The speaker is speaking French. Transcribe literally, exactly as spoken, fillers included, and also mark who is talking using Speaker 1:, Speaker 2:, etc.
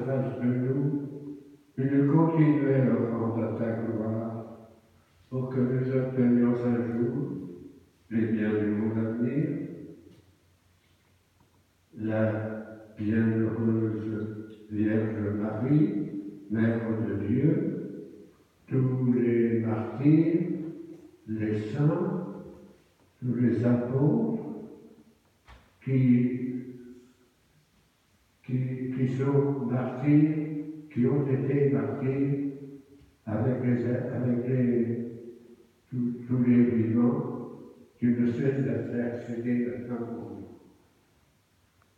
Speaker 1: face de nous une continuelle offrande à ta gloire, pour que nous obtenions un jour les biens du monde à venir, la bienheureuse Vierge Marie, Mère de Dieu, tous les martyrs, les saints, tous les apôtres qui, qui, qui sont martyrs, qui ont été martyrs avec les, avec les, tous, tous les vivants, qui ne cessent d'intercéder maintenant pour